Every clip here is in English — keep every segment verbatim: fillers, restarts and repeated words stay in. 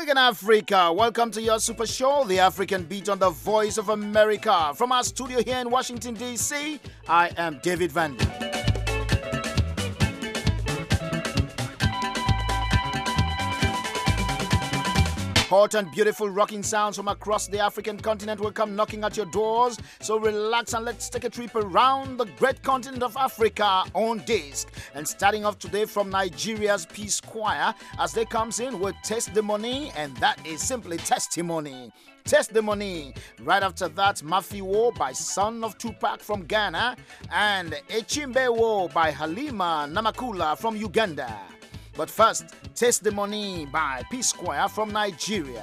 African Africa, welcome to your super show, The African Beat on the Voice of America. From our studio here in Washington, D C, I am David Vander. Hot and beautiful rocking sounds from across the African continent will come knocking at your doors. So relax and let's take a trip around the great continent of Africa on disc. And starting off today from Nigeria's Peace Choir, as they comes in with Testimony, and that is simply testimony. Testimony. Right after that, Mafiwo by Son of Tupac from Ghana, and Echimbewo by Halima Namakula from Uganda. But first, Testimony by Peace Choir from Nigeria.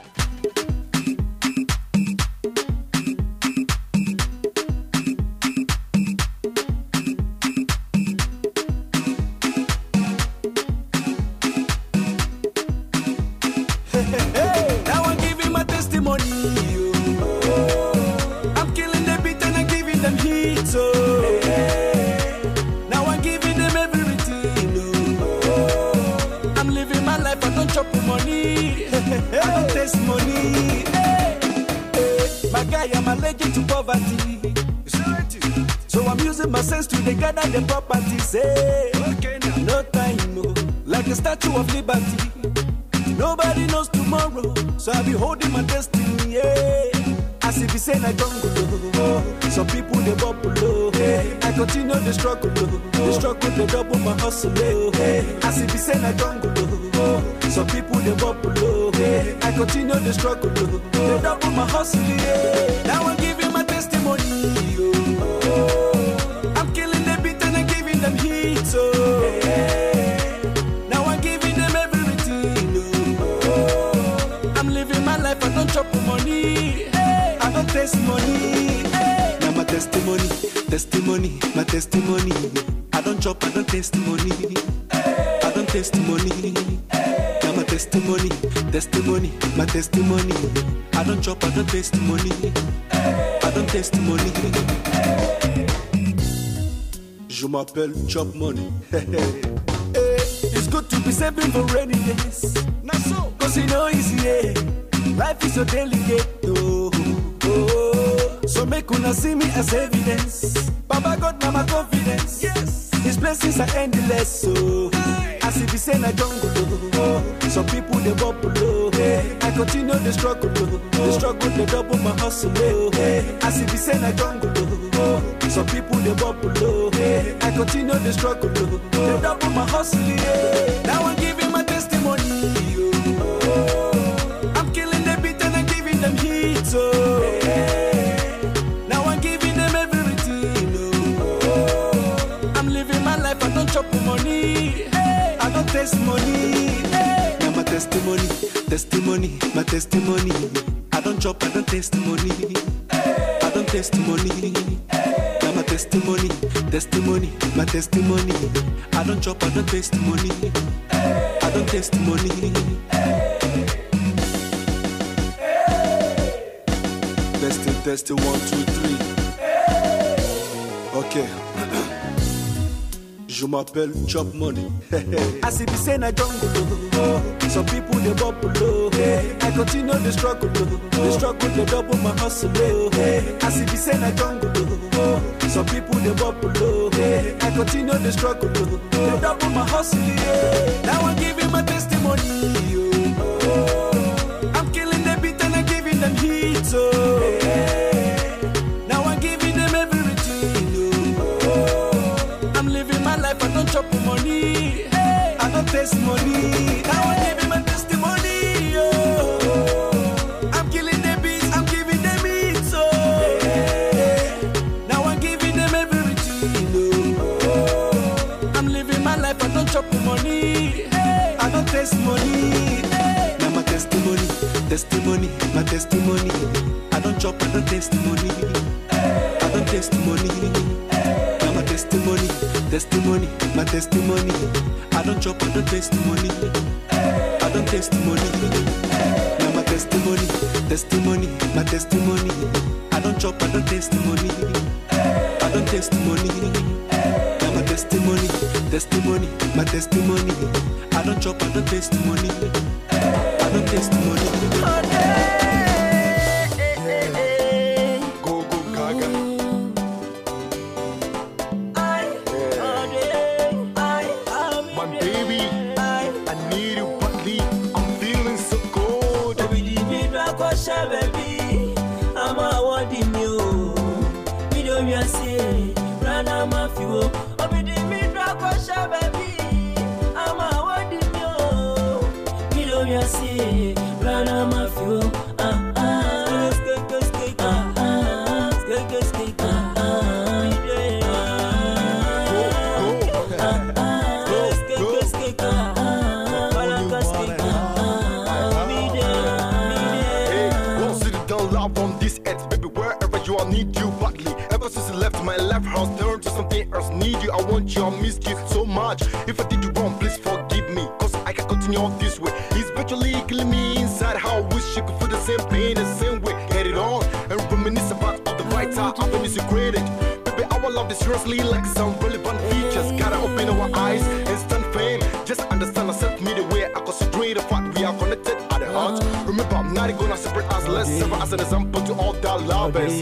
Hey, hey, hey. Now I'm giving my testimony. Oh. I'm killing the beat and I'm giving them hits. Oh. Hey, hey. Now I'm giving them everything. Oh. I'm living my life, I don't chop money. I don't taste money. Hey, hey. My guy, I'm allergic to poverty. So I'm using my sense to gather the properties. Hey. Okay, now. No time, no. Like a Statue of Liberty. Nobody knows tomorrow, so I'll be holding my destiny, yeah. As if it's in a jungle, oh. Some people they bubble, oh. I continue the struggle, oh. The struggle they double my hustle, oh. As if it's in a jungle, oh. Some people they bubble, oh. I continue the struggle, oh. They double my hustle, yeah. Now I'm giving my testimony, oh. I'm killing the beat and I'm giving them hits, oh. I don't chop money, hey. I don't taste money, hey. Now my testimony, testimony, my testimony. I don't chop, I don't taste money, hey. I don't taste money, hey. Now my testimony, testimony, my testimony. I don't chop, I don't taste money, hey. I don't taste money, hey. Je m'appelle Chop Money. Hey. It's good to be saving for rainy days. Not so, cause you know it's yeah. Life is so delicate, oh, oh. So make una see me as evidence. Baba God, mama confidence. Yes, His blessings are endless, so hey. As if it's in a jungle, oh. Some people they bubble, oh. Hey. I continue the struggle, oh. The struggle they double my hustle, oh. Hey. As if it's in a jungle, oh. Some people they bubble, oh. Hey. I continue the struggle, oh. They double my hustle, yeah. Now I'm giving my testimony, oh. So, hey. Now I'm giving them everything, oh. I'm living my life, I don't chop money, hey. I don't taste money, hey. Now my testimony, testimony, my testimony. I don't chop, I don't taste money, hey. I don't taste money, hey. Now my testimony, testimony, my testimony. I don't chop, I don't taste money, hey. I don't taste money, hey. Testing, testing, one, two, three. Okay. Je m'appelle Chop Money. As if it's in a jungle, oh. Some people they bubble, oh. I continue the struggle, oh. The struggle they double my hustle, oh. As if it's in a jungle, oh. Some people they bubble, oh. I continue the struggle, oh. They double my hustle, yeah. Now I'm giving my testimony, oh. I'm killing the beat and I'm giving them hits, oh. Now I'm giving them everything, oh. I'm living my life, I don't chop money, hey. I don't taste money. Now I'm giving my testimony, oh. I'm killing the beats, I'm giving them hits, oh. Now I'm giving them everything, oh. I'm living my life, I don't chop money, hey. I don't taste money, hey. Now my testimony, testimony, my testimony. I don't chop, I don't taste money, hey. I don't taste money, hey. Now my testimony, testimony, my testimony. I don't chop, I don't taste money, hey. I don't taste money, hey. Now my testimony, testimony, my testimony. I don't chop, I don't taste money, hey. I don't taste money, hey. Now my testimony, testimony, my testimony. I don't chop, I don't taste money, hey. I don't taste money. you see, run on my fuel. Ah ah, skate, skate, skate. Ah ah, skate, skate, skate. Ah ah, yeah. Ah ah, skate, skate, skate. Ah ah, balaka skate. Ah ah, me there, me there. Hey, won't sit down love on this earth, baby. Wherever you are, need you badly. Ever since you left my left house, turned to something else. Need you, I want you, I missed you so much. If I did you wrong, please forgive me, cause I can continue on this way. It's virtually killing me inside. How I wish you could feel the same pain the same way. Get it on and reminisce about all the brighter avenues you created. Baby, our love is seriously like some relevant features. Gotta open our eyes and stand fame. Just understand, accept me the way I concentrate the fact we are connected at the heart. Remember, I'm not gonna separate us. Let's serve as an example to all that lovers.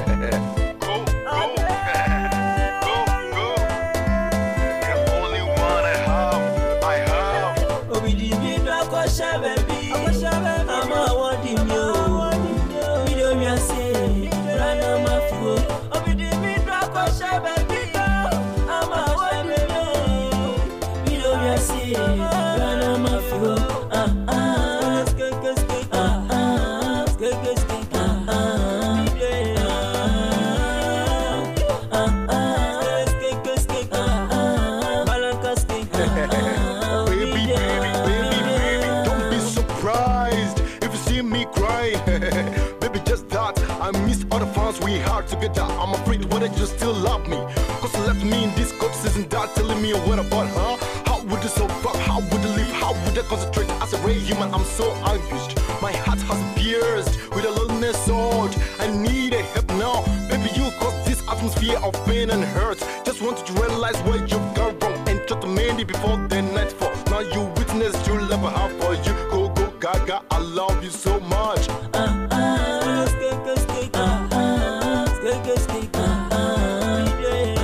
We hard together, I'm afraid whether you still love me. Cause you left me in this cold season, that telling me what about, huh? How would you survive? How would you live? How would I concentrate? As a real human, I'm so anguished. My heart has pierced with a loneliness sword. I need a help now. Baby, you caused this atmosphere of pain and hurt. Just wanted to realize where you've gone wrong and try to mend it before the nightfall. Now you witness your love I have for you. Go, go, gaga, I love you so much. Uh, uh, skate, skate, skate. Uh, uh, skate, skate, skate. Uh, uh, yeah.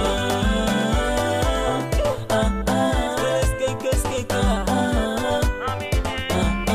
Uh, uh, skate, skate, skate. Uh, uh, uh,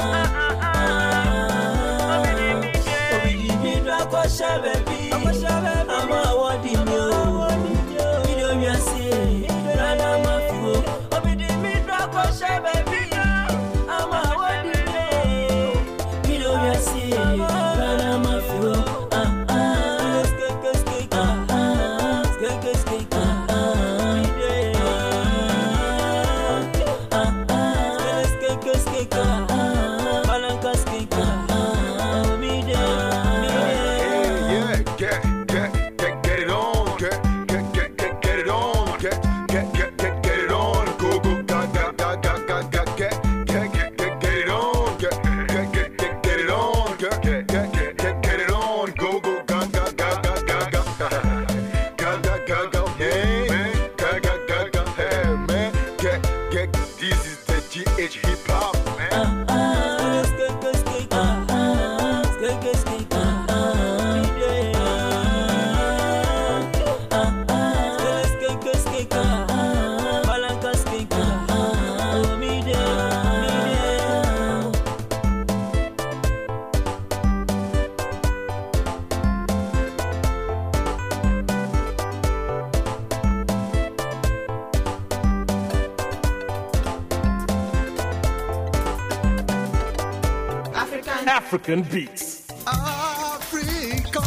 African beats. Africa,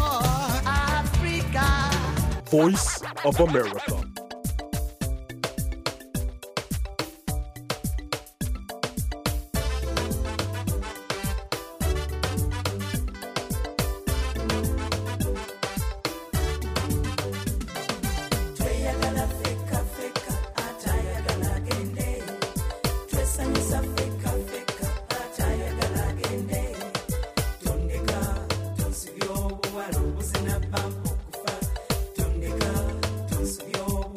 Africa. Voice of America. Tondeka, tonsubyo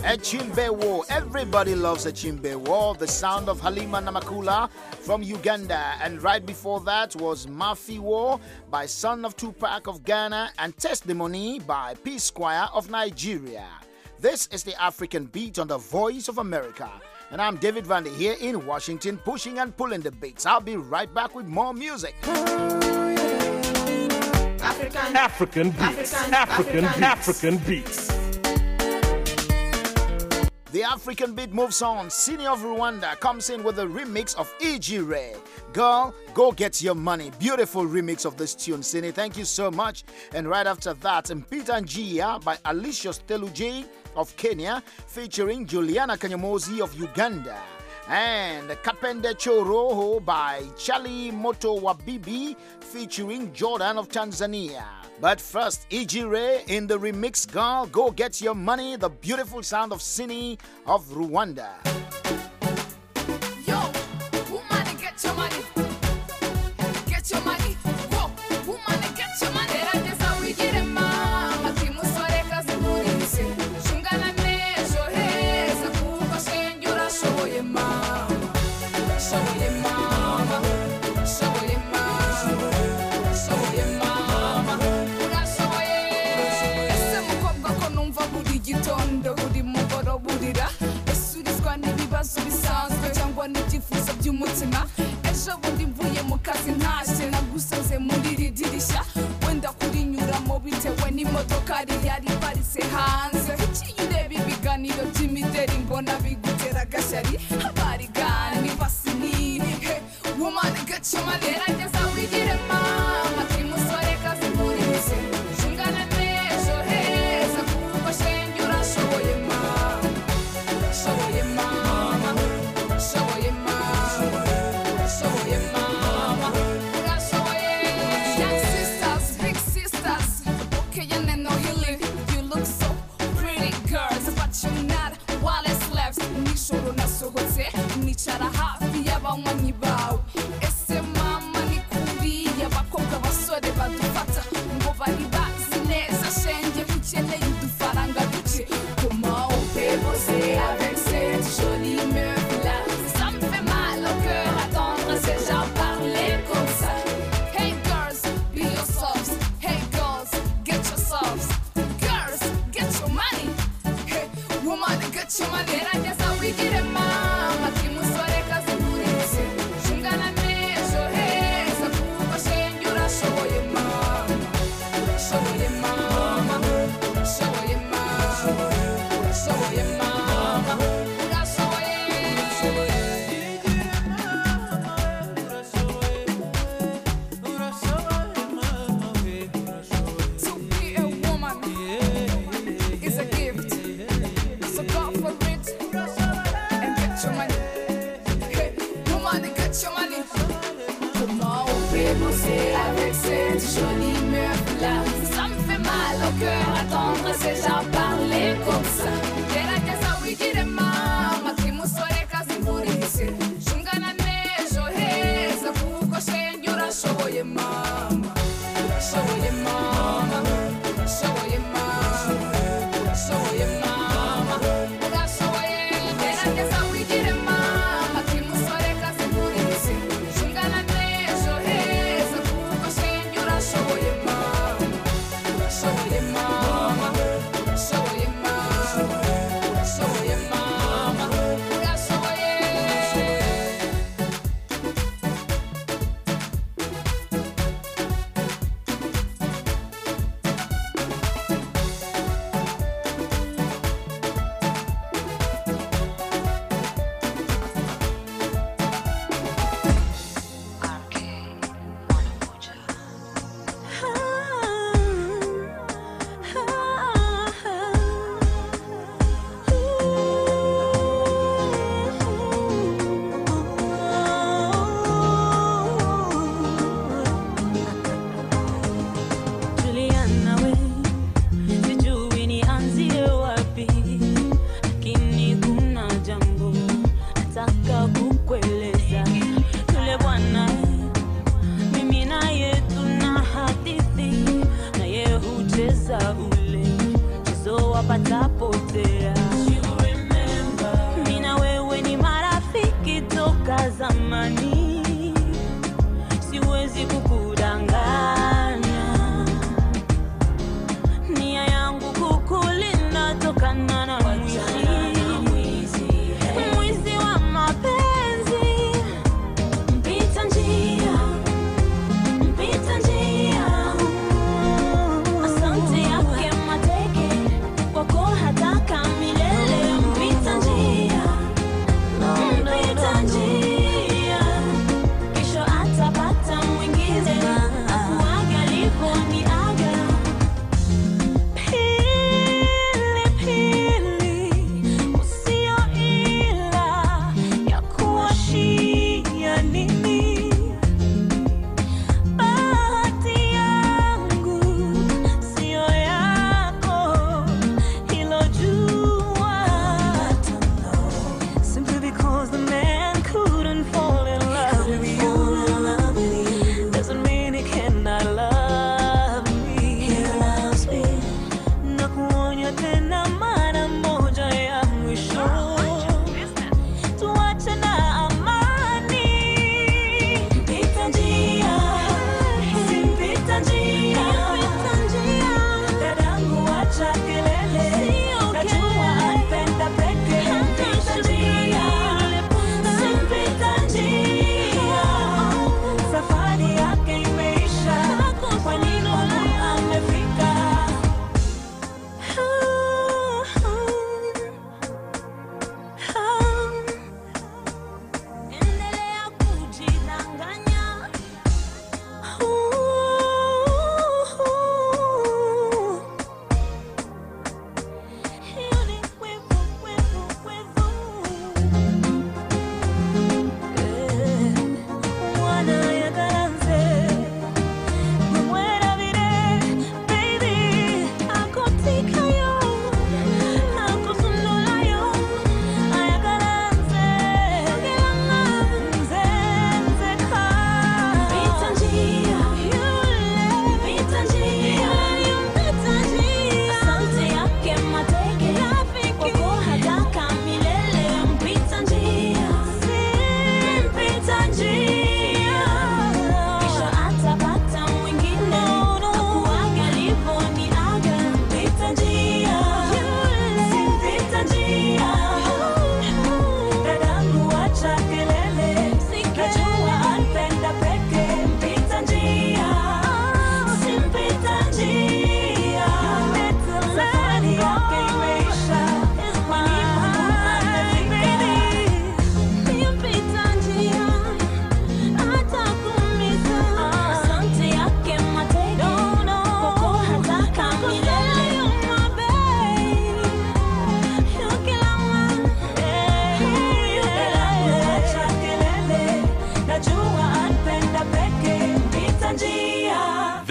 Echimbewo. Everybody loves Echimbewo, the sound of Halima Namakula from Uganda. And right before that was Mafiwo by Son of Tupac of Ghana and Testimony by P-Squire of Nigeria. This is the African Beat on the Voice of America. And I'm David Vandy here in Washington, pushing and pulling the beats. I'll be right back with more music. African, African beats. African, African, African, African beats. The African beat moves on. Sini of Rwanda comes in with a remix of Ijire. Girl, go get your money. Beautiful remix of this tune, Sini. Thank you so much. And right after that, Mpita Njia by Alicia Steluji of Kenya, featuring Juliana Kanyamozi of Uganda. And Kapende Choroho by Charlie Moto Wabibi, featuring Jordan of Tanzania. But first, Ijire in the remix, Girl, Go Get Your Money, the beautiful sound of Sini of Rwanda. Yo, woman, get your money. Get your money. Whoa, woman, get your money. That's how we get it, mama. Timusore kazimurisi. Shungana nejo heza kuko shenjura shoye mama. Shoye mama. Shoye mama. Shoye mama. Ese mukobwa ko numva buri gitondo buri mugoro burira. Esurizwa n'ibibazo bisanzwe cyangwa n'ibyifuzo by'umutima. Ejo bundi mvuye mu kazi ntashye nagusoze muri ridirishya. Wenda kurinyuramo bitewe n'imodoka yari parise hanze. Ikiyureba ibiganiro by'imideri mbona bigutera agashyari. Abarigani basinini. Hey, woman, get your money. That's how we get it, mama. Timusore kazimurisi. Shungana nejo heza kuko shenjura shoye mama. Shoye mama. Shoye mama. Shoye mama. Shoye. Young sisters, big sisters. Okay, and then no you live. You look so pretty, girls, but you're not. While it's left, nishoro nasohotse. Nicara hafi y'abanywanyi bawe. Ese mama ni kuriya bakobwa basore badufata ngo bari bazi neza shenge ukeneye udufaranga duke. Comment on peut bosser avec cette jolie meuf là? Ça me fait mal au cœur attendre ces gens parler comme ça. Hey girls, be yourselves. Hey girls, get yourselves. Girls, get your money. Hey woman, get your money. That's how we get it, mama. Timusore kazimurisi. Shungana nejo heza kuko shenjura shoye mama. Shoye mama. Shoye mama. Shoye mama. To be a woman is a gift. So go for it and get your money. Hey, woman, get your money. Comment on peut bosser avec cette jolie meuf là? Ça me fait mal au cœur attendre ces gens parler comme ça. That's how we get it, mama. Timusore kazimurisi. Shungana nejo heza kuko shenjura shoye mama. Shoye mama. Shoye mama. Shoye mama. That's how we get it, mama. Timusore kazimurisi. Shungana nejo heza kuko shenjura shoye mama. Shoye mama. Shoye mama. Shoye mama. Juliana we, sijui nianzie wapi, lakini kuna jambo nataka kukueleza. Yule bwana mimi naye tuna hadithi, naye hucheza ule mchezo wa patapotea.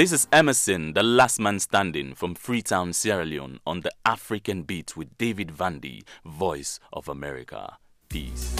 This is Emerson, the last man standing from Freetown, Sierra Leone, on the African Beat with David Vandy, Voice of America. Peace.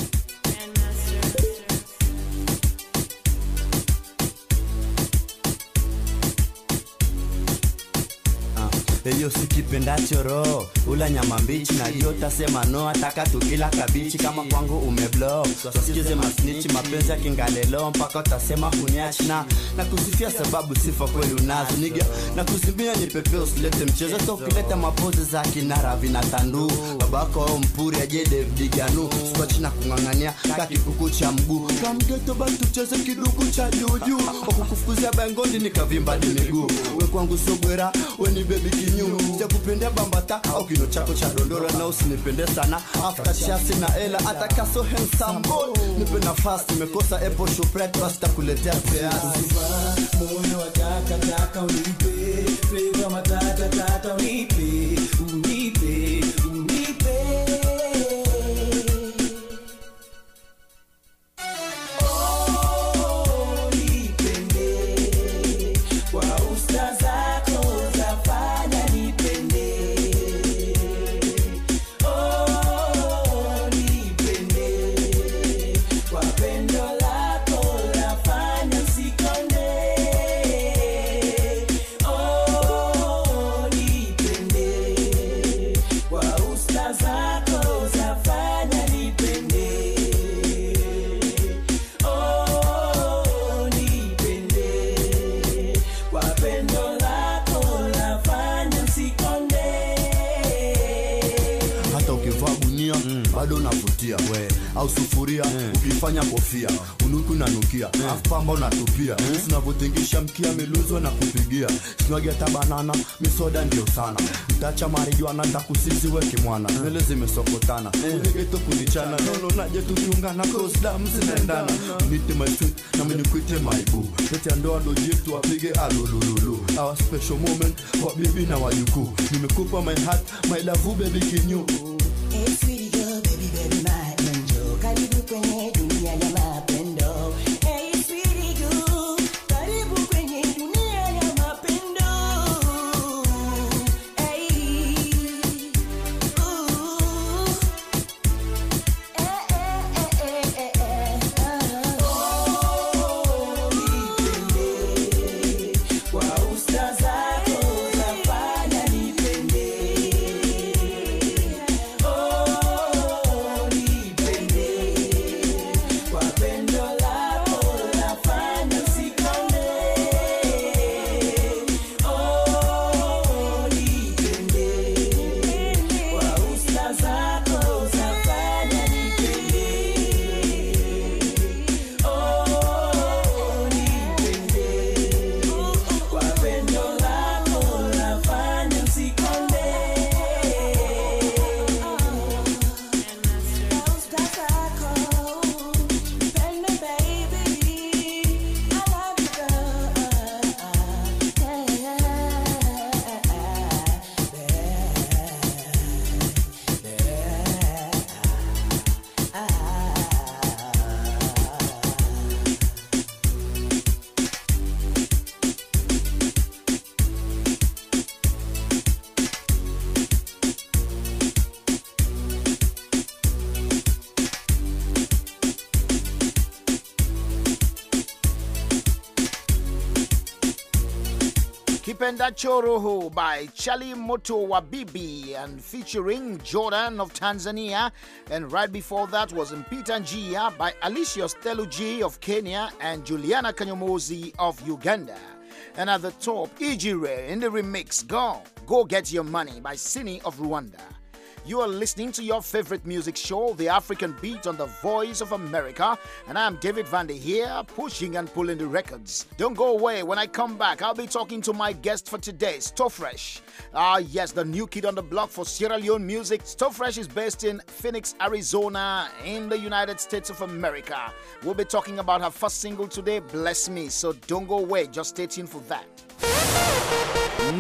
Eyo sikipenda choro, ula nyama mbichi na hiyo tasema no, ataka tukila kabichi kama kwangu umeblow. Sikize masnichi mapenzi ya kingalelo mpaka utasema huniashna. Na kusifia sababu sifa kweli unazo niga. Na kusimbia ni pepe usilete mchezo to kileta mapozi za kinara vinatandu. Babako mpuri aje David Ganu, squash na kungangania kaki kuku cha mguu. Kamgeto bantu cheze kiduku cha juju. Okukufukuzia bangoni nikavimba di miguu. We kwangu sobwera, we ni baby kinyu. Sija kupendea bambata au kino chako cha dondora. Na usinipende sana after chasi na ela ataka so handsome boy. Nipe nafasi nimekosa apple shopret basta kuletea peasi. Moyo wataka taka unipe, flavor matata tata unipe, unipe, unipe. Oh, nipende, kwa usta zako zafanya nipende. Oh, nipende, kwa pendo lako lafanya sikonde. Oh, nipende, kwa usta zako zafanya nipende. Oh, nipende, kwa pendo lako lafanya sikonde. Hata ukivaa gunia bado unavutia we, au sufuria ukifanya kofia unuku nanukia, afpamba unatupia. Tunavotingisha mkia meluzwa na kupigia. Sinwagi hata banana misoda ndio sana. Utacha marijuana ndakusizi weke mwana. Nywele zimesokotana unigeto kunichana. Nono naje tukiungana cause damu zinaendana. Unite my sweet na mimi nikuite my boo. Pete ndoa ndo jitu wapige alulululu. Our special moment kwa bibi na wajukuu. Nimekupa my heart my love baby kinyu. Hey sweetie girl, baby baby my angel, karibu kwenye dunia ya mapendo. Hey sweetie girl, karibu kwenye dunia ya mapendo. Hey, ooh, eh eh eh eh eh eh. Oh, nipende, kwa usta zako zafanya nipende. Oh, nipende, kwa pendo lako lafanya sikonde. Oh, nipende, kwa usta zako zafanya nipende. Oh, nipende, kwa pendo lako lafanya sikonde. Usta zako, pende baby, I love you girl. Kipenda Choroho by Charlie Moto Wabibi and featuring Jordan of Tanzania. And right before that was Mpita Njia by Alicia Steluji of Kenya and Juliana Kanyomozi of Uganda. And at the top, Ijire in the remix, Go, Go Get Your Money by Sini of Rwanda. You are listening to your favorite music show, The African Beat, on the Voice of America, and I'm David Vandy here, pushing and pulling the records. Don't go away. When I come back, I'll be talking to my guest for today, Stofresh. Ah, yes, the new kid on the block for Sierra Leone music. Stofresh is based in Phoenix, Arizona, in the United States of America. We'll be talking about her first single today, Bless Me. So don't go away. Just stay tuned for that.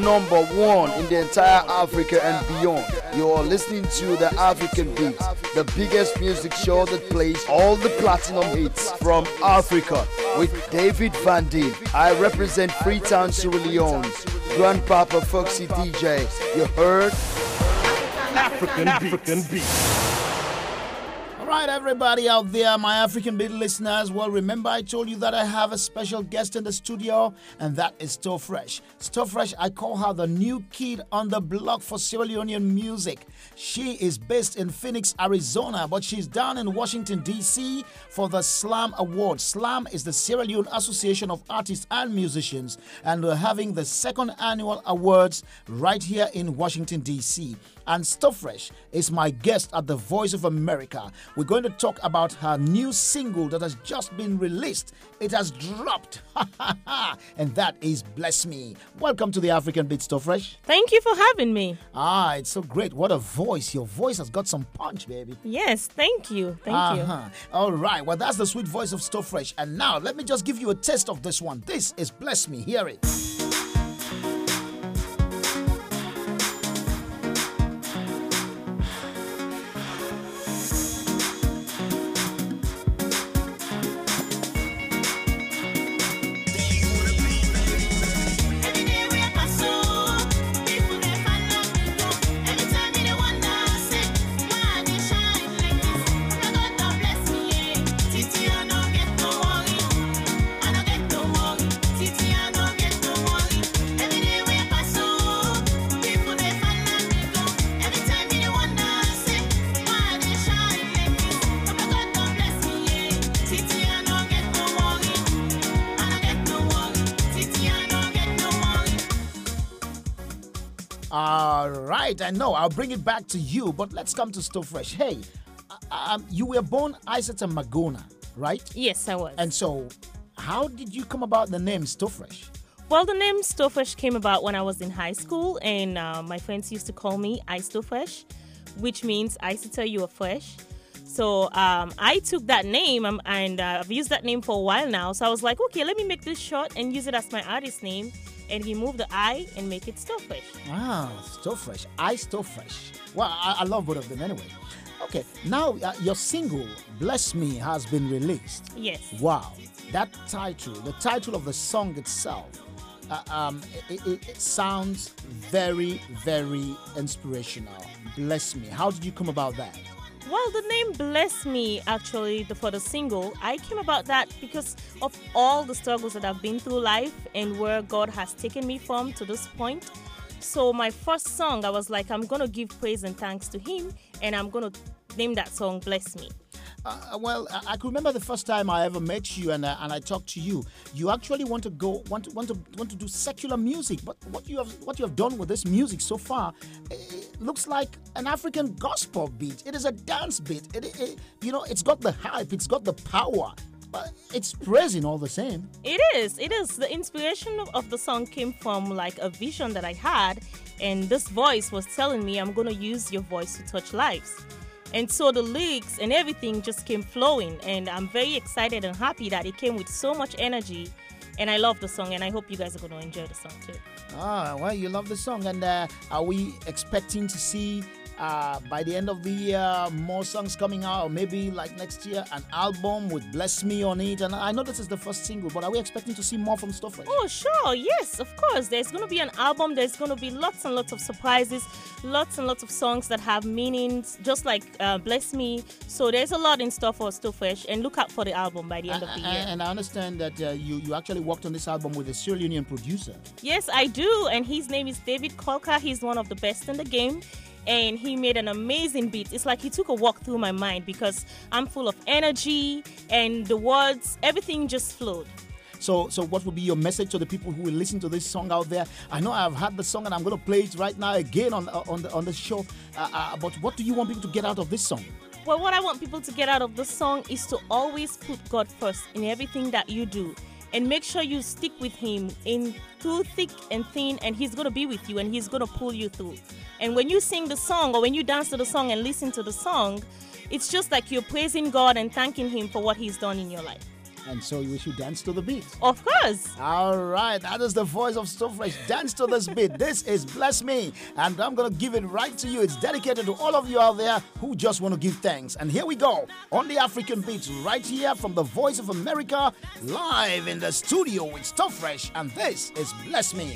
number one in the entire Africa and beyond. You are listening to the African Beat, the biggest music show that plays all the platinum hits from Africa with David Vandy. I represent Freetown, Sierra Leone's Grandpapa Foxy D J. You heard? African, African Beat. All right, everybody out there, my African Beat listeners. Well, remember I told you that I have a special guest in the studio, and that is Sto Fresh. Sto Fresh, I call her the new kid on the block for Sierra Leonean music. She is based in Phoenix, Arizona, but she's down in Washington, D C for the SLAM Awards. SLAM is the Sierra Leone Association of Artists and Musicians, and we're having the second annual awards right here in Washington, D C. And Sto Fresh is my guest at the Voice of America. We're going to talk about her new single that has just been released. It has dropped. And that is Bless Me. Welcome to the African Beat, Sto Fresh. Thank you for having me. Ah, it's so great. What a voice. Your voice has got some punch, baby. Yes, thank you. Thank uh-huh. you. All right. Well, that's the sweet voice of Sto Fresh. And now, let me just give you a taste of this one. This is Bless Me. Hear it. All right, I know. I'll bring it back to you, but let's come to Sto Fresh. Hey, um, you were born Isata Magona, right? Yes, I was. And so, how did you come about the name Sto Fresh? Well, the name Sto Fresh came about when I was in high school, and uh, my friends used to call me I Sto Fresh, which means Isata, you are fresh. So um, I took that name, um, and uh, I've used that name for a while now. So I was like, okay, let me make this short and use it as my artist name, and remove the I and make it Sto Fresh. Ah, Sto Fresh. I Sto Fresh. Well, I, I love both of them anyway. Okay, now uh, your single, Bless Me, has been released. Yes. Wow. That title, the title of the song itself, uh, um, it, it, it sounds very, very inspirational. Bless Me. How did you come about that? Well, the name Bless Me, actually, the, for the single, I came about that because of all the struggles that I've been through life and where God has taken me from to this point. So my first song, I was like, I'm going to give praise and thanks to Him, and I'm going to name that song Bless Me. Uh, well, I, I can remember the first time I ever met you and uh, and I talked to you. You actually want to go want to want to want to do secular music, but what you have what you have done with this music so far, it looks like an African gospel beat. It is a dance beat. It, it you know, it's got the hype, it's got the power, but it's praising all the same. It is. It is. The inspiration of, of the song came from like a vision that I had, and this voice was telling me, I'm going to use your voice to touch lives. And so the lyrics and everything just came flowing, and I'm very excited and happy that it came with so much energy, and I love the song, and I hope you guys are going to enjoy the song too. Ah, well, you love the song, and uh, are we expecting to see uh, by the end of the year more songs coming out, or maybe like next year an album with Bless Me on it? And I know this is the first single, but are we expecting to see more from Sto Fresh? Oh, sure, yes, of course. There's going to be an album. There's going to be lots and lots of surprises, lots and lots of songs that have meanings, just like uh, Bless Me. So there's a lot in store for Sto Fresh, and look out for the album by the end uh, of the uh, year. And I understand that uh, you, you actually worked on this album with a Sierra Leonean producer. Yes, I do, and his name is David Kolka. He's one of the best in the game, and he made an amazing beat. It's like he took a walk through my mind because I'm full of energy, and the words, everything just flowed. So, so what would be your message to the people who will listen to this song out there? I know I've heard the song and I'm going to play it right now again on on the on the show. Uh, uh, but what do you want people to get out of this song? Well, what I want people to get out of this song is to always put God first in everything that you do, and make sure you stick with Him in through thick and thin, and He's going to be with you, and He's going to pull you through. And when you sing the song, or when you dance to the song and listen to the song, it's just like you're praising God and thanking Him for what He's done in your life. And so we should dance to the beat. Of course. All right, that is the voice of So Fresh. Dance to this beat. This is Bless Me, and I'm going to give it right to you. It's dedicated to all of you out there who just want to give thanks. And here we go on the African Beats, right here from the Voice of America, live in the studio with So Fresh, and this is Bless Me.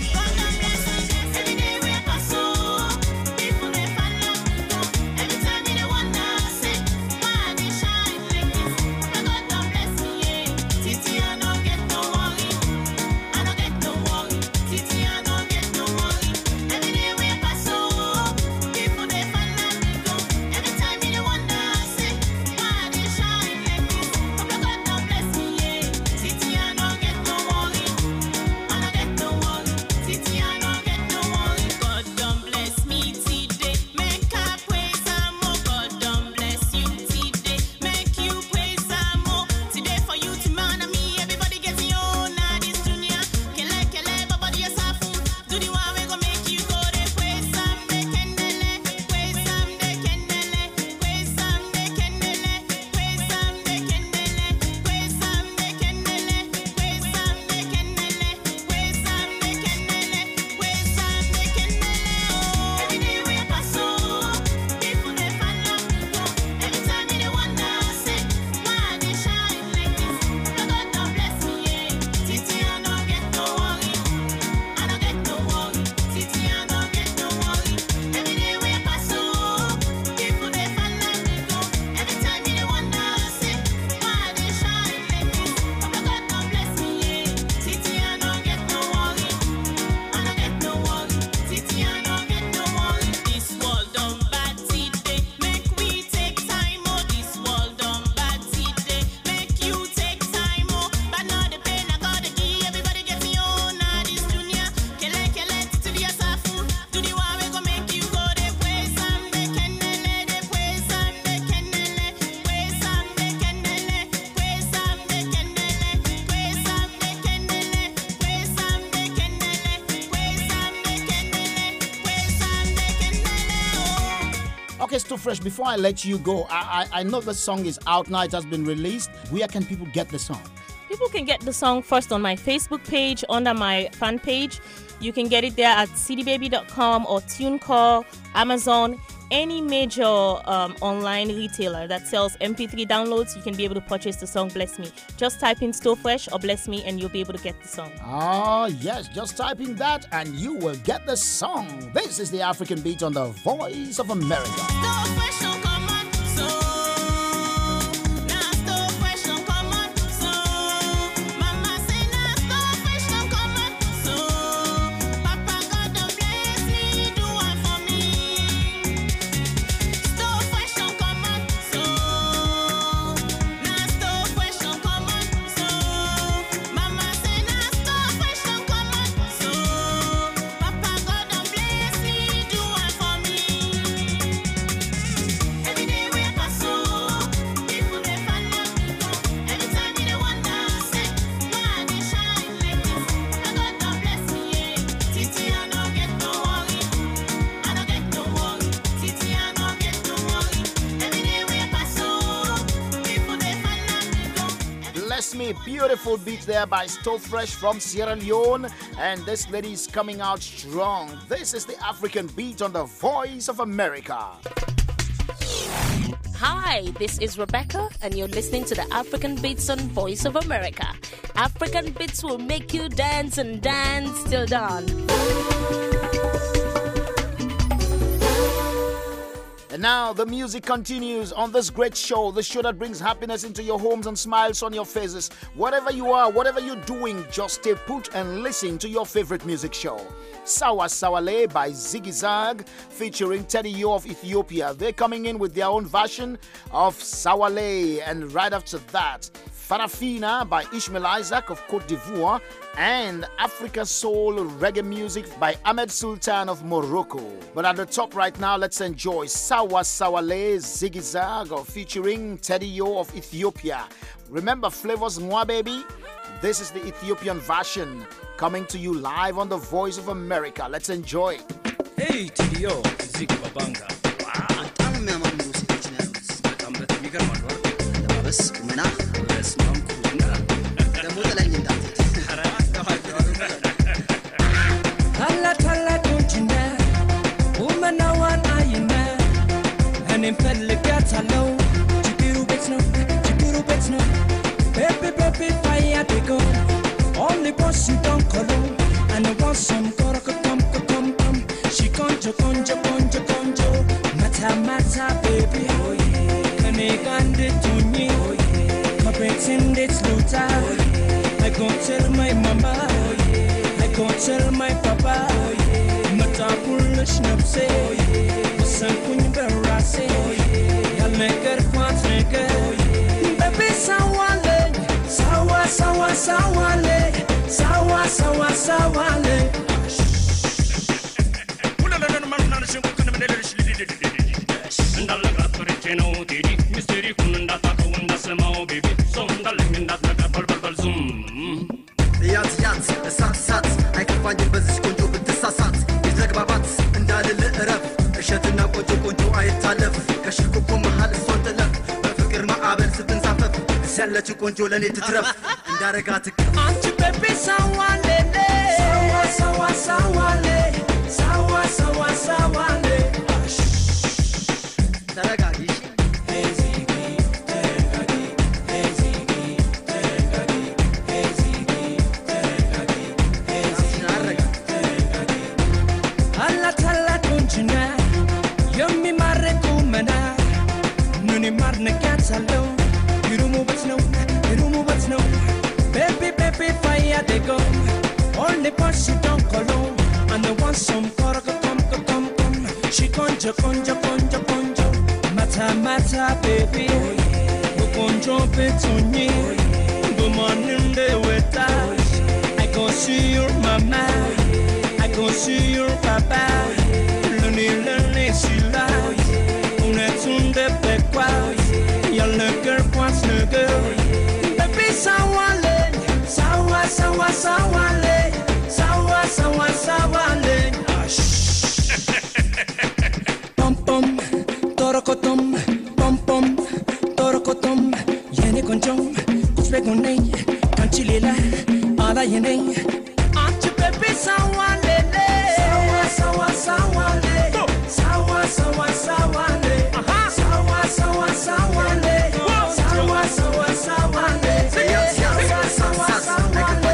Okay, So Fresh, before I let you go, I, I I know the song is out now, it has been released. Where can people get the song? People can get the song first on my Facebook page, under my fan page. You can get it there at c d baby dot com or TuneCore, Amazon, any major um, online retailer that sells M P three downloads. You can be able to purchase the song Bless Me. Just type in So Fresh or Bless Me and you'll be able to get the song. Ah, yes, just type in that and you will get the song. This is the African Beat on the Voice of America. So fresh, don't come on, so now so fresh, don't come on, so Mama say now so fresh, don't come on, so Papa God don't bless me, do one for me. So fresh, don't come on, so now so fresh, don't come on, so Mama say now so fresh, don't come on, so Papa God don't bless me, do one for me. Every day we pass so people they find out me go. Every time they wonder say why they shine like this. I God don't bless me, yeah. Titi I no get no worry, I no get no worry. Titi I no get no worry. Every day we pass so people they find out me go. Bless Me, beautiful beat there by So Fresh from Sierra Leone, and this lady is coming out strong. This is the African Beat on the Voice of America. Hi, this is Rebecca, and you're listening to the African Beats on Voice of America. African Beats will make you dance and dance till dawn. And now the music continues on this great show, the show that brings happiness into your homes and smiles on your faces. Whatever you are, whatever you're doing, just stay put and listen to your favorite music show. Sawa Sawale by Ziggy Zag featuring Teddy Yo of Ethiopia. They're coming in with their own version of Sawale. And right after that, Farafina by Ishmael Isaac of Cote d'Ivoire, and Africa Soul Reggae Music by Ahmed Sultan of Morocco. But at the top right now, let's enjoy Sawa Sawale Ziggy Zag featuring Teddy Yo of Ethiopia. Remember Flavors Mwa Baby? This is the Ethiopian version coming to you live on the Voice of America. Let's enjoy. Hey, T D O, Ziggy Babanga. Wow. I'm a man who's in the እኔም ፈልጋታለሁ ችግሩ ቤት ነው ችግሩ ቤት ነው baby baby fire they go only bossy don't call and I want some koroko come come come she conjo conjo conjo conjo mata mata baby oh yeah can I get it to me oh yeah my pretend it's luta oh yeah I go tell my mama oh yeah I go tell my papa oh yeah mata pulish napse oh yeah san kuny berase oh yeah ya maker kwat maker oh yeah baby sawale sawa sawa sawale sawa sawa sawale una la na na na shimko kana mele ndala gatore cheno didi mystery kununda ta kununda semao baby so ndala minda na bal bal bal zoom ያት ያት ሳት ሳት አይከፋኝ በዚህ ቆንጆ ብትሳሳት ይዘግባባት እንዳልል እረፍ እሸትና ቆንጆ ቆንጆ አይታለፍ ከሽኩኩ መሃል እሷን ጥለፍ በፍቅር ማዕበል ስትንሳፈፍ ያለች ቆንጆ ለኔ ትትረፍ እንዳረጋት አንቺ ቤቢ ሳዋሌ ሳዋ ሳዋ ሳዋሌ ሳዋ ሳዋ ሳዋሌ ተረጋጊ Hello, you don't move it no, you don't move it no. Baby, baby, fire they go. Only push you don't call on. And the one some koroko come come come. She conjo conjo conjo conjo. Mata mata baby, oh yeah. Go conjo betoni, oh yeah. Go morning day with us. I go see your mama, oh yeah. I go see your papa, oh yeah. Luni luni sila, oh yeah. Une tunde pekwa, oh yeah. Y'a le cœur pointe le cœur baby sawale sawa sawa sawale sawa sawa sawale pom pom torokotom pom pom torokotom yene konjom kusbe gonne kanchilila ala yene anchi baby sawale sawa sawa sawale sawa sawa sawale sawa sawa sawale sawa sawa sawale sawa sawa sawale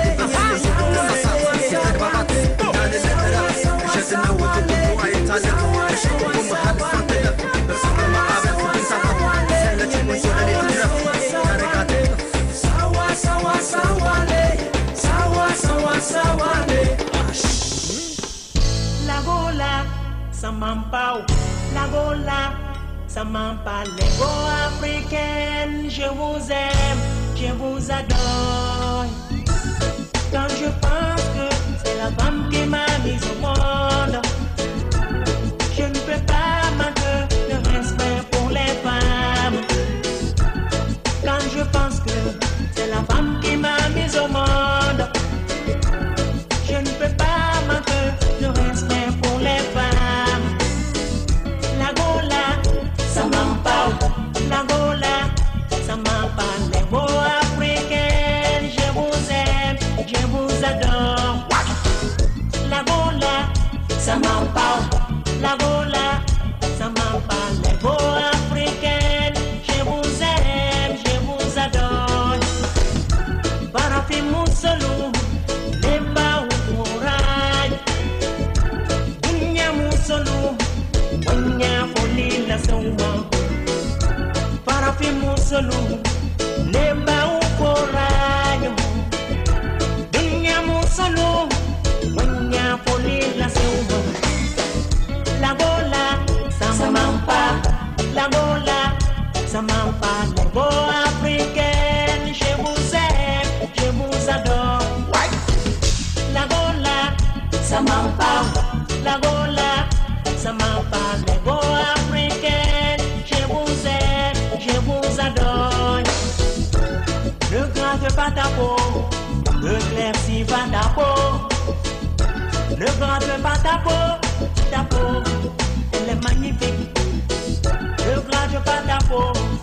La gola samampao la gola samampa lego africaine je vous aime je vous adore quand je pense que c'est la femme qui m'a mise au monde je ne peux pas manquer de respect pour les femmes quand je pense que c'est la femme qui m'a mise au monde je ne peux pas manquer de respect pour les femmes la gola samampa la gola samampa les beaux africaines je vous aime je vous adore la gola samampa la gola samampa les beaux africaines je vous aime je vous adore parafi musolu lemba urai dunya musolu wanya folila sauma parafi musolu lemba urai dunya musolu wanya folila sauma la gola samampa la gola samampa la gola africaine je vous aime je vous adore la gola samampa la gola samampa la gola africaine je vous aime je vous adore le grand de Patapo le Clercy Patapo le grand de Patapo Tapo elle est magnifique le grand de Patapo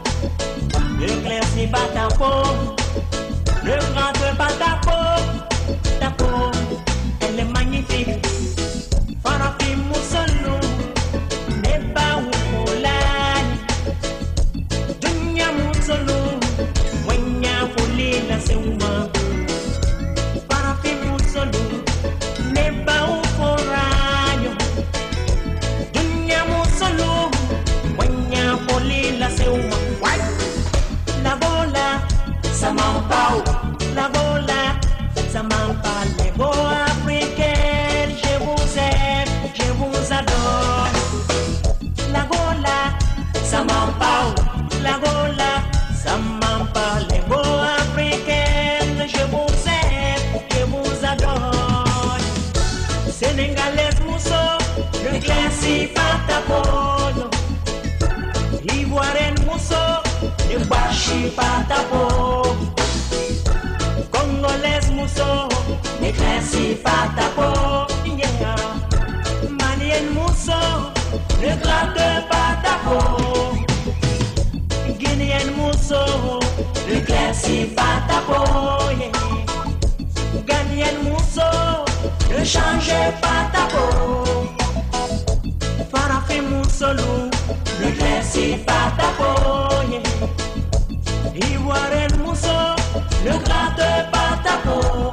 le Clercy Patapo le grand de Patapo Tapo elle est magnifique Farafi Musolu Neba Ukolani Samampao, la gola, Samampa, les beaux africaines, je vous aime, je vous adore. Sénégalais mousseau, le classique patapon. Ivoirienne mousseau, le bachi patapon. Congolaise mousseau, le classique patapon. Yeah. Malienne mousseau, le gratte patapon. Guinéenne mousseau, le classique patapon. Yeah. Ghanéenne mousseau, le change patapon. Farafin moussolou, le classique patapon. Yeah. Ivoirienne mousseau, le gratte patapon.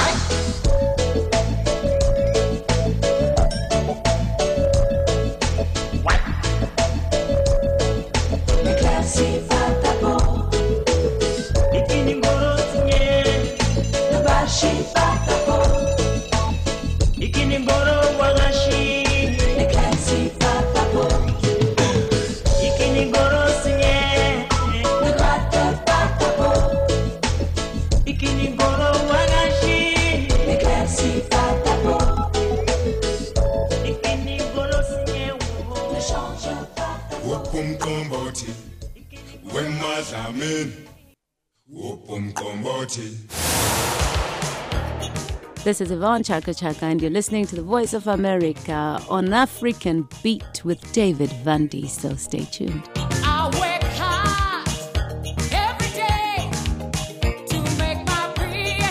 This is Yvonne Chaka Chaka, and you're listening to the Voice of America on African Beat with David Vandy. So stay tuned. I work hard every day to make my bread.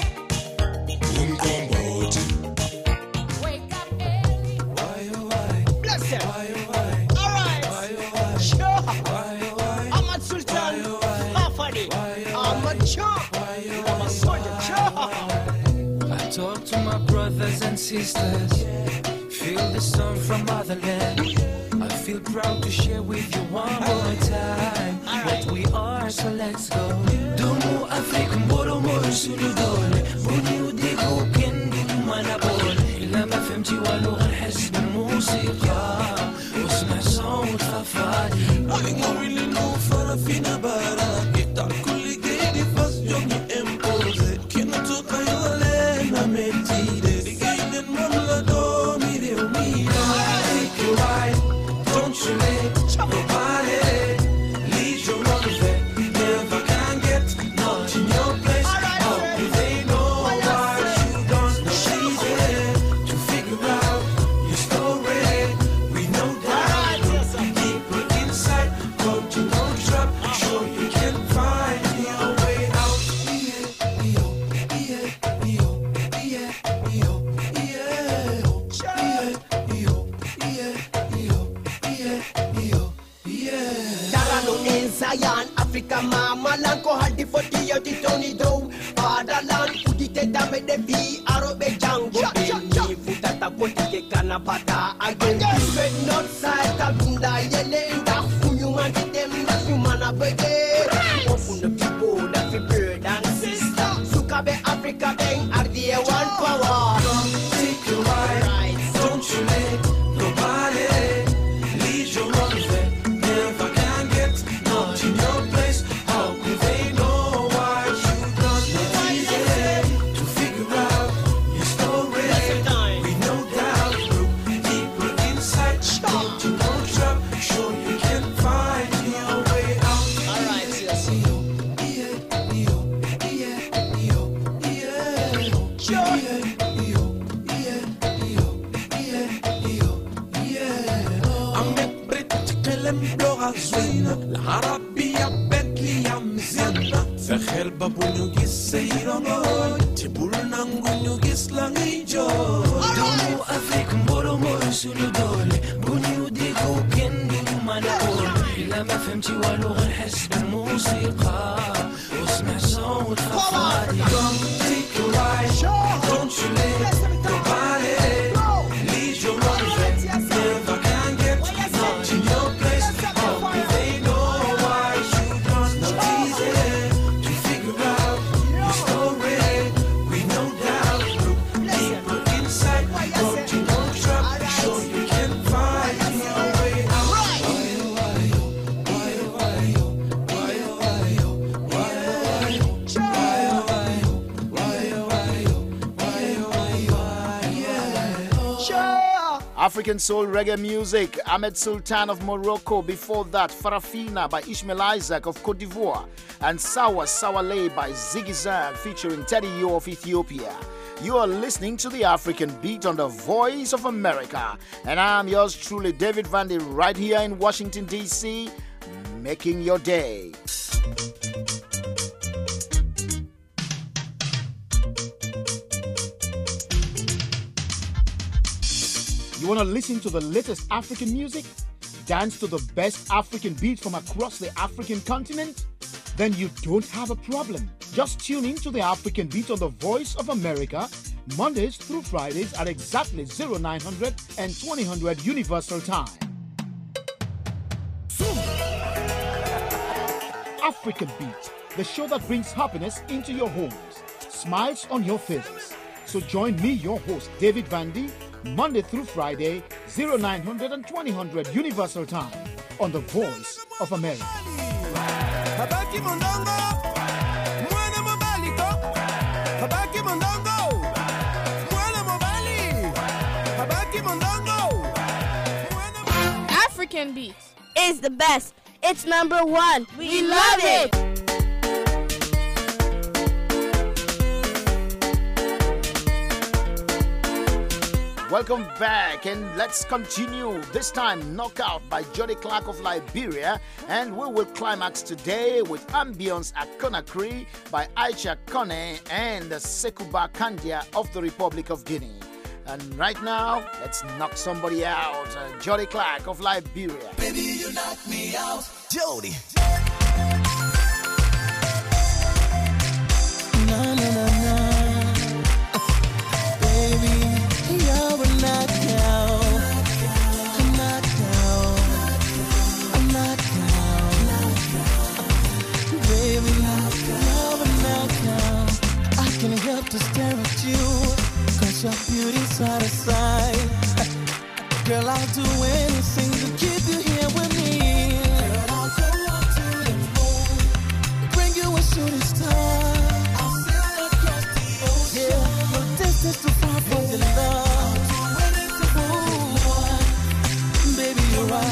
Wake up early. Why, oh, why? Bless it. Why, oh, why? All right. Why, oh, why? Sure. Why, oh, why? I'm a Sultan. Why, oh, why? Hafadi. Why, oh, I'm a chop. Why, oh, I'm a soldier. Chop. Talk to my brothers and sisters. Feel the song from motherland. I feel proud to share with you one more time what we are, so let's go. Dumu Afrika mboro moro suludole. Buni udiku kendu manabole. إلا ما فهمتي والو غير حس بالموسيقى واسمع صوت خفادي. I don't really know فرافينا برا. يقطع كل جيدي فاس يومي امبوزي. كنا تقيولي. Don't you let nobody lead your own way. Never can get not in your place. How do they know why you don't know easy to figure out your story? We know that deeper inside, come to no trap. Sure you can find your way out. Zion, Africa, Mama, Lanko, Hardy for the Yoti Tony Do, Fatherland, Udite Dame de V, Arobe Jango, Futata Potike Kanapata, again, Red North Side, Tabunda, Yelenda, Human, them, that's human, Abede, Open the people, that's the bird and sister, Sukabe, Africa, Bang, are the one power. Take your right, don't you let nobody lead your own way. Never can get not in your place. How could they know why you don't know easy to figure out your story? We no doubt look deeper inside. Don't you know trap? Sure you can find your way out. Alright, yes. العربية بنتلي يا مزينا فخير بابونيو جيس سيرانوي تبولنا نغنيو جيس لانيجو Dumu Afrika mboro moro suludole. Buni udiku kendu manabole. إلا ما فهمتي والو غير حس بالموسيقى واسمع صوت خفادي. Don't take your right, don't you let nobody lead your own way. Never can get not in your place. How could they know why you don't know easy to figure out your story? We no doubt look deeper inside. Don't you know trap? Sure you can find your way out. Why, why, why, African soul reggae music. Ahmed Sultan of Morocco. Before that, Farafina by Ishmael Isaac of Cote d'Ivoire. And Sawa Sawale by Ziggy Zag featuring Teddy Yo of Ethiopia. You are listening to the African Beat on the Voice of America. And I'm yours truly, David Vandy, right here in Washington, D C, making your day. You want to listen to the latest African music? Dance to the best African beats from across the African continent? Then you don't have a problem. Just tune in to the African Beat on the Voice of America, Mondays through Fridays at exactly oh nine hundred and twenty hundred Universal Time. African Beat, the show that brings happiness into your homes, smiles on your faces. So join me, your host, David Vandy, Monday through Friday, oh nine hundred and twenty hundred Universal Time, on the Voice of America. Habaki mondongo, mwana mobaliko. Habaki mondongo, mwana mobali. Habaki mondongo. African Beats is the best. It's number one. We, we love it. it. Welcome back, and let's continue. This time, Knockout by Jody Clark of Liberia, and we will climax today with Ambience at Conakry by Aisha Kone and Sekuba Kandia of the Republic of Guinea. And right now, let's knock somebody out. Uh, Jody Clark of Liberia. Baby, you knock me out, Jody. Na na na na. To stare at you, cause your beauty's out of sight. Girl, I'll do anything to keep you here with me. Girl, I'll go up to the moon, bring you a shooting star. I'll sail across the ocean. Yeah, no distance too far from your love. I'll do anything for you. Baby, you're a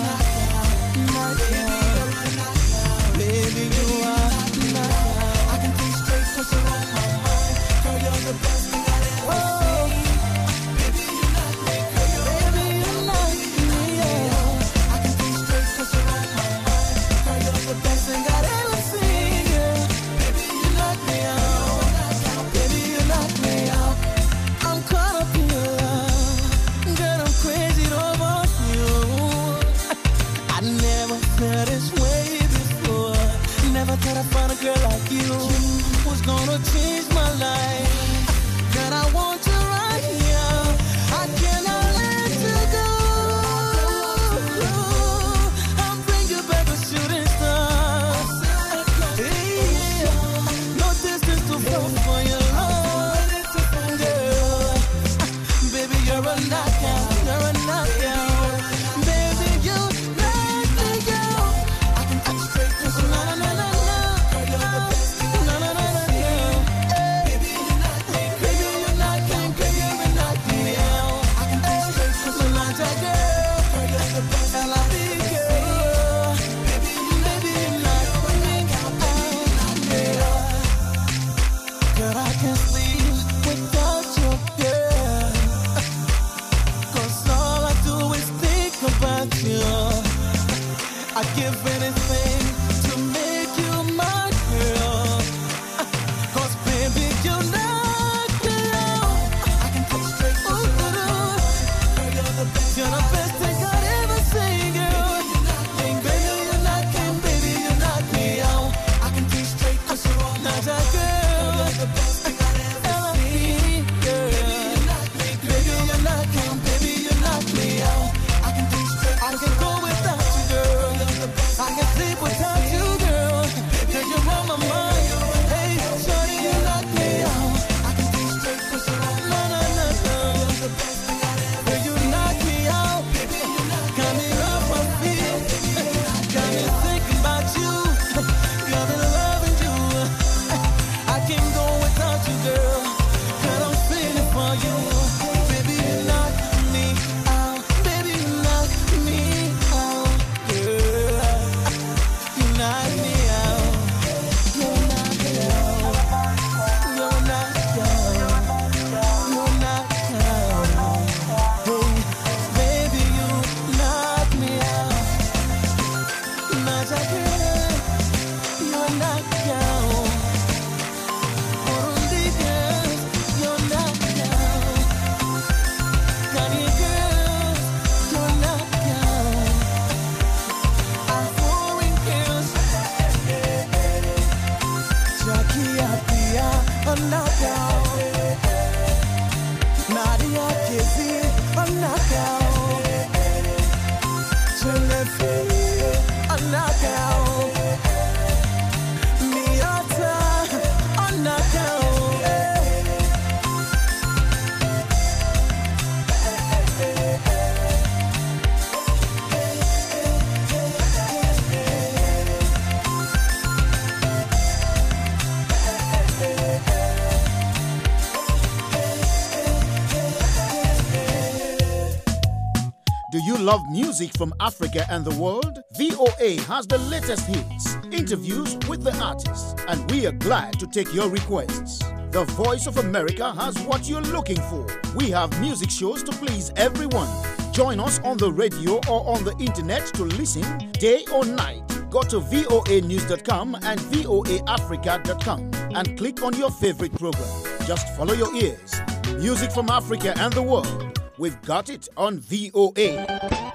knockout. Baby, you are knockout. I can think straight cause you're on my mind. Girl, you're the best thing I ever seen. Baby, you knock me, girl. Baby, you knock me, yeah. I can think straight cause you're on my mind. Girl, you're the best thing I've ever seen, yeah. Baby, you knock me out. Baby, you knock me out. I'm caught up in your love. Girl, I'm crazy over you. I never felt this way before. Never thought I'd find a girl like you. Was gonna change my life. Girl, I want you right here. I cannot let you go. I'll bring you back a shooting star. Yeah. No distance too far for your love. Girl, baby, you're a knockout. You're a knockout. Baby, you knock me out. I can touch straight cause you're na na na na. Girl, you're the best thing na na na na. I'd give anything to make you my girl. Cause baby, you knock me out. I can touch straight to the girl, you're the best. You're the best thing I'd ever seen, girl. Baby, you knock me, baby, you knock me out. I can think straight cause you're all my girl. You're the best thing I'd ever seen, girl. Baby, you knock me, baby, you knock me out. I can think straight, I can go without you, girl. I can sleep with Do you love music from Africa and the world? V O A has the latest hits, interviews with the artists, and we are glad to take your requests. The Voice of America has what you're looking for. We have music shows to please everyone. Join us on the radio or on the internet to listen day or night. Go to V O A news dot com and V O A africa dot com and click on your favorite program. Just follow your ears. Music from Africa and the world. We've got it on V O A.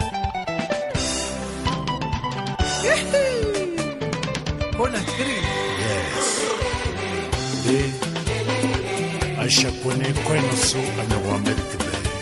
Yes. De Aisha Pone Kweno So Anyawa America.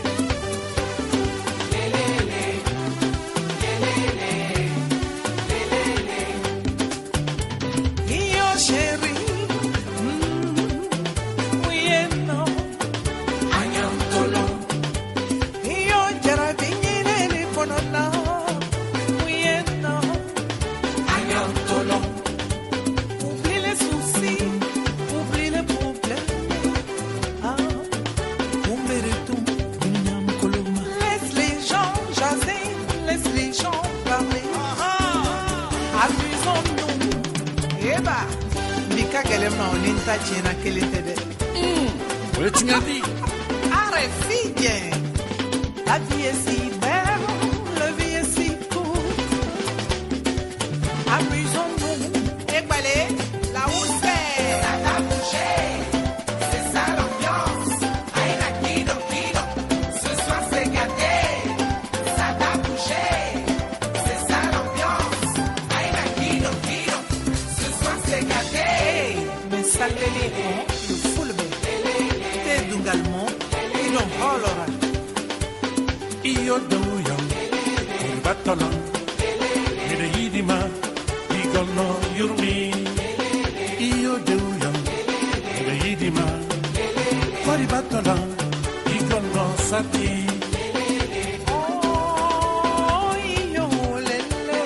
La vie est si belle, la vie est si cool. Amusons-nous et balai là où c'est. Ça t'a bougé, c'est ça l'ambiance. Aïe la guido, guido, ce soir c'est gâté. Ça t'a bougé, c'est ça l'ambiance. Aïe la guido, guido, ce soir c'est gâté. Mais ça l'élé, le full t'es dungalmo, il en holora. Io do young, con battola, mi de yidima, igono yurmi. Io do young, mi de yidima, con battola, igono sati. Oh, io lele,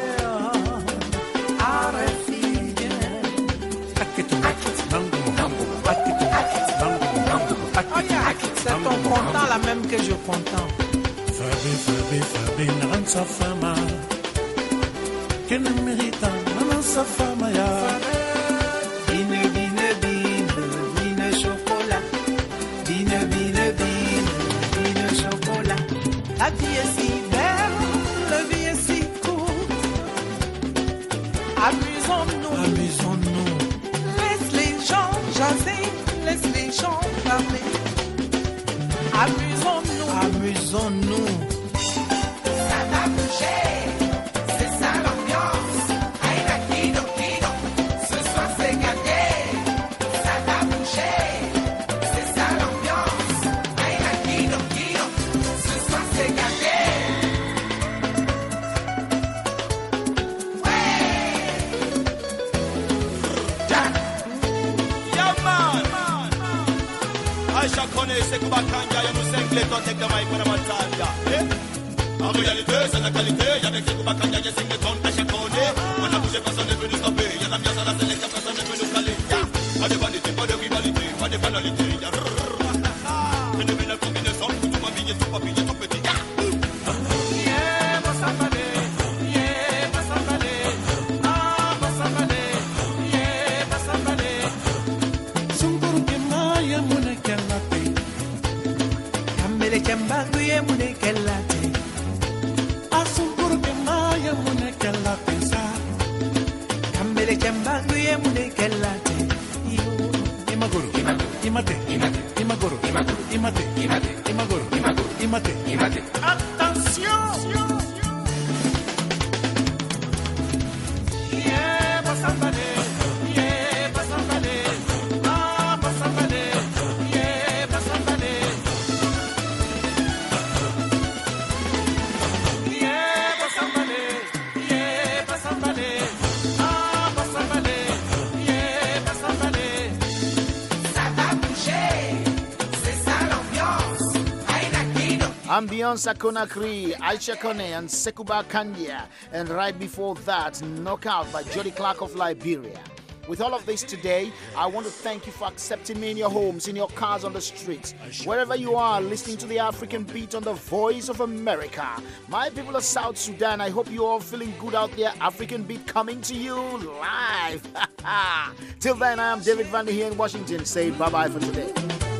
are figlie. Akitu, akitu, nangu, nangu, akitu, akitu, nangu, nangu, akitu. C'est ton content la même que je content. Fabi, Fabi, Fabi, nanza fama. Che non merita, nanza fama ya. Bine, bine, bine, bine chocolat. Bine, bine, bine, bine chocolat. La vie est si belle, la vie est si cool. Amusons-nous, amusons-nous. Laisse les gens jaser, laisse les gens parler. Amusons-nous, amusons-nous. Ça t'a bougé, c'est ça l'ambiance. Aïe la guido, guido, ce soir c'est gâté. Ça t'a bougé, c'est ça l'ambiance. Aïe la guido, guido, ce soir c'est gâté. Ouais. Jack. Yeah man. Aisha Kone Sekubakanja Yamusengle don't take the mic when I'm on time, yeah. En réalité, c'est la qualité, avec Sekubakanja, je signe le ton Aisha Kone. On a bougé, personne n'est venu stopper, y'a l'ambiance à la sélection, personne n'est venu caler, yeah. Pas de vanité, pas de rivalité, pas de banalité, yeah. Phénoménal combinaison, tout ma vie, tout ma vie, tout petit, yeah. Yeah, Massafale, yeah, Massafale, ah, Massafale, yeah, Massafale. Sumburu ke maya mune kelate. Kambele kembangu ye mune kelate. Asumburu ke maya mune kelate sa. Kele jambangu ye mune kelate. Imagoro, imate, imagoro, imate, imagoro, imate, imate. Attention! Yeah, pasambale, yeah, pasambale, ah, pasambale, yeah, pasambale. Yeah, pasambale, yeah, pasambale, ah, pasambale, yeah, pasambale. Ça va bouger, c'est ça l'ambiance. Aïna Kino. Ambiance Conakry, Aisha Kone and Sekuba Kandia. And right before that, Knockout by Jody Clark of Liberia. With all of this today, I want to thank you for accepting me in your homes, in your cars, on the streets. Wherever you are, listening to the African Beat on the Voice of America. My people of South Sudan, I hope you're all feeling good out there. African Beat coming to you live. Till then, I am David Vandy here in Washington. Say bye-bye for today.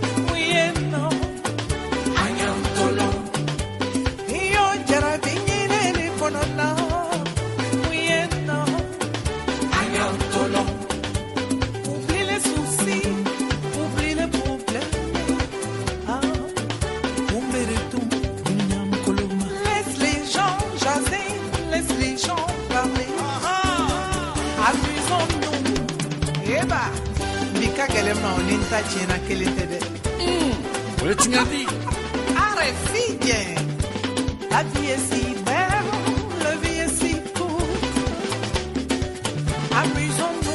Oublie les soucis, oublie les problèmes. Ah, oublie tout, Mignam Koloma. Laisse les gens jaser, laisse les gens parler. Amusons-nous. Eh bah, Mika Galema, on est à Tchena, qu'elle était de. What tu m'as dit? Arrête, si bien. La vie est si belle, la vie est si courte. Amusons-nous.